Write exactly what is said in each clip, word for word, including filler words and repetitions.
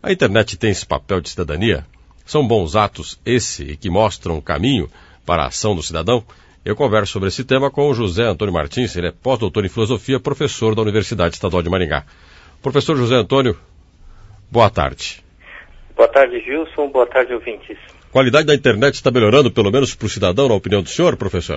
A internet tem esse papel de cidadania? São bons atos esse que mostram o caminho para a ação do cidadão? Eu converso sobre esse tema com o José Antônio Martins, ele é pós-doutor em filosofia, professor da Universidade Estadual de Maringá. Professor José Antônio, boa tarde. Boa tarde, Gilson. Boa tarde, ouvintes. A qualidade da internet está melhorando, pelo menos para o cidadão, na opinião do senhor, professor?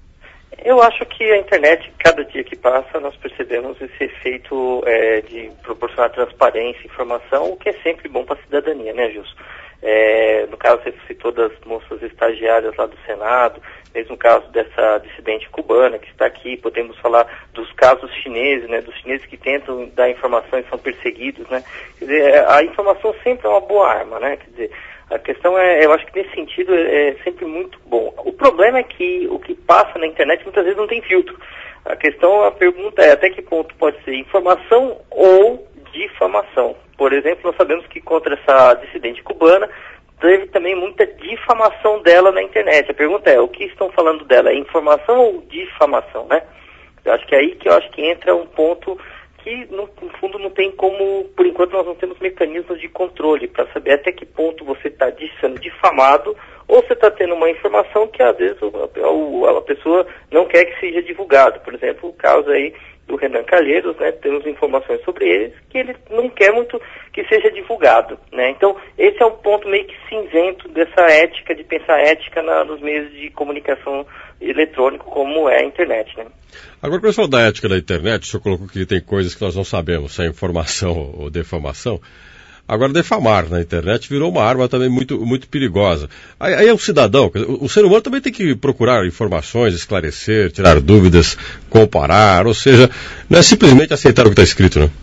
Eu acho que a internet, cada dia que passa, nós percebemos esse efeito é, de proporcionar transparência, informação, o que é sempre bom para a cidadania, né, Gilson? É, no caso, você citou das moças estagiárias lá do Senado, mesmo caso dessa dissidente cubana que está aqui, podemos falar dos casos chineses, né, dos chineses que tentam dar informação e são perseguidos, né? Quer dizer, a informação sempre é uma boa arma, né? Quer dizer, a questão é, eu acho que nesse sentido é sempre muito bom. O problema é que o que passa na internet muitas vezes não tem filtro. A questão, a pergunta é até que ponto pode ser informação ou difamação. Por exemplo, nós sabemos que contra essa dissidente cubana teve também muita difamação dela na internet. A pergunta é, o que estão falando dela? É informação ou difamação, né? Eu acho que é aí que eu acho que entra um ponto que, no, no fundo, não tem como, por enquanto, nós não temos mecanismos de controle para saber até que ponto você está sendo difamado ou você está tendo uma informação que, às vezes, a, a pessoa não quer que seja divulgado. Por exemplo, o caso aí do Renan Calheiros, né, temos informações sobre ele que ele não quer muito que seja divulgado, né? Então, esse é um ponto meio que cinzento dessa ética, de pensar ética na, nos meios de comunicação eletrônico, como é a internet, né? Agora, quando você falou da ética da internet, o senhor colocou que tem coisas que nós não sabemos, se é informação ou defamação. Agora, defamar na internet virou uma arma também muito, muito perigosa. Aí, aí é o cidadão, o, o ser humano também tem que procurar informações, esclarecer, tirar dúvidas, comparar, ou seja, não é simplesmente aceitar o que está escrito, né?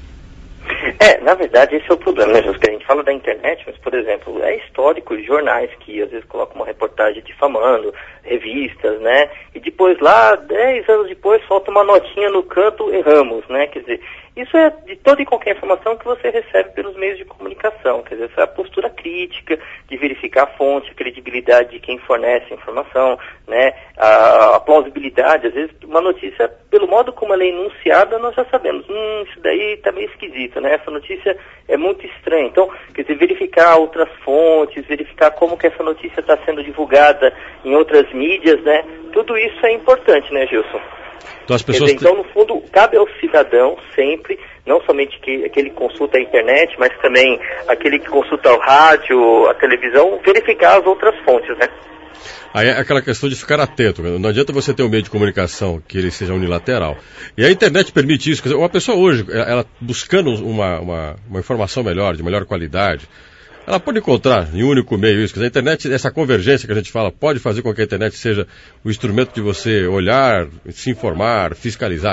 É, na verdade, esse é o problema, né, José? A gente fala da internet, mas, por exemplo, é histórico, jornais que às vezes colocam uma reportagem difamando, revistas, né? E depois lá, dez anos depois, solta uma notinha no canto, erramos, né? Quer dizer, isso é de toda e qualquer informação que você recebe pelos meios de comunicação. Quer dizer, essa é a postura crítica, de verificar a fonte, a credibilidade de quem fornece a informação, né? A, a plausibilidade, às vezes, uma notícia, pelo modo como ela é enunciada, nós já sabemos, hum, isso daí tá meio esquisito, né? Essa notícia é muito estranha. Então, quer dizer, verificar outras fontes, verificar como que essa notícia está sendo divulgada em outras mídias, né? Tudo isso é importante, né, Gilson? Então, as pessoas... Quer dizer, então, no fundo, cabe ao cidadão sempre, não somente que, aquele que consulta a internet, mas também aquele que consulta o rádio, a televisão, verificar as outras fontes, né? Aí é aquela questão de ficar atento. Não adianta você ter um meio de comunicação que ele seja unilateral. E a internet permite isso. Quer dizer, uma pessoa hoje, ela buscando uma, uma, uma informação melhor, de melhor qualidade, ela pode encontrar em um único meio isso. Quer dizer, a internet, essa convergência que a gente fala, pode fazer com que a internet seja o instrumento de você olhar, se informar, fiscalizar.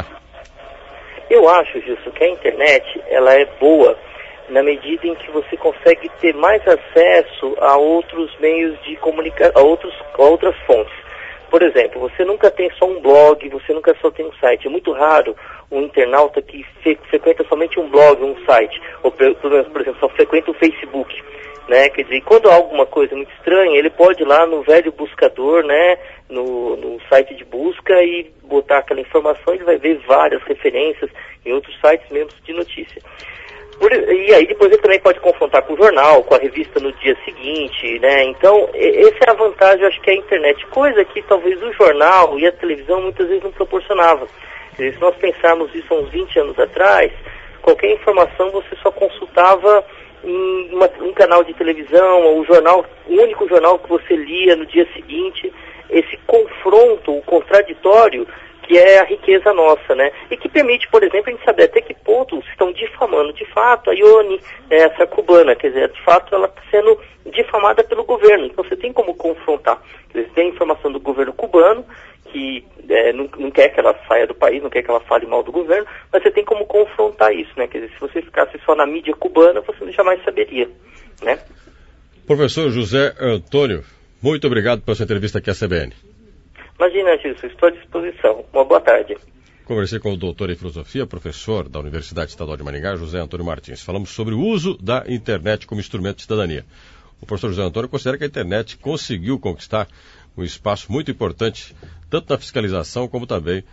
Eu acho, Gilson, que a internet, ela é boa na medida em que você consegue ter mais acesso a outros meios de comunicação, a, outros, a outras fontes. Por exemplo, você nunca tem só um blog, você nunca só tem um site. É muito raro um internauta que frequenta somente um blog, um site, ou, por exemplo, só frequenta o Facebook, né? Quer dizer, quando há alguma coisa muito estranha, ele pode ir lá no velho buscador, né, no, no site de busca e botar aquela informação, ele vai ver várias referências em outros sites mesmo de notícia. Por, e aí depois ele também pode confrontar com o jornal, com a revista no dia seguinte, né? Então, essa é a vantagem, eu acho que é a internet, coisa que talvez o jornal e a televisão muitas vezes não proporcionavam. Se nós pensarmos isso há uns vinte anos atrás, qualquer informação você só consultava em uma, um canal de televisão, ou o jornal, o único jornal que você lia no dia seguinte. Esse confronto, o contraditório, que é a riqueza nossa, né? E que permite, por exemplo, a gente saber até que ponto estão difamando de fato a Ione, né, essa cubana, quer dizer, de fato ela está sendo difamada pelo governo, então você tem como confrontar. Quer dizer, tem informação do governo cubano, que é, não, não quer que ela saia do país, não quer que ela fale mal do governo, mas você tem como confrontar isso, né? Quer dizer, se você ficasse só na mídia cubana, você jamais saberia, né? Professor José Antônio, muito obrigado pela sua entrevista aqui à C B N. Imagina, Gilson, estou à disposição. Uma boa tarde. Conversei com o doutor em filosofia, professor da Universidade Estadual de Maringá, José Antônio Martins. Falamos sobre o uso da internet como instrumento de cidadania. O professor José Antônio considera que a internet conseguiu conquistar um espaço muito importante, tanto na fiscalização como também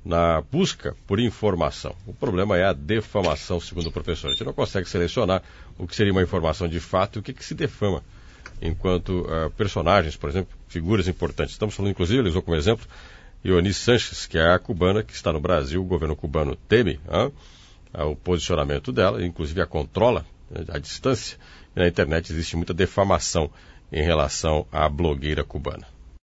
na busca por informação. O problema é a defamação, segundo o professor. A gente não consegue selecionar o que seria uma informação de fato e o que, que se defama enquanto uh, personagens, por exemplo, figuras importantes. Estamos falando, inclusive, ele usou como exemplo Ioannis Sanches, que é a cubana que está no Brasil. O governo cubano teme hein, o posicionamento dela, inclusive a controla à distância. E na internet existe muita defamação em relação à blogueira cubana.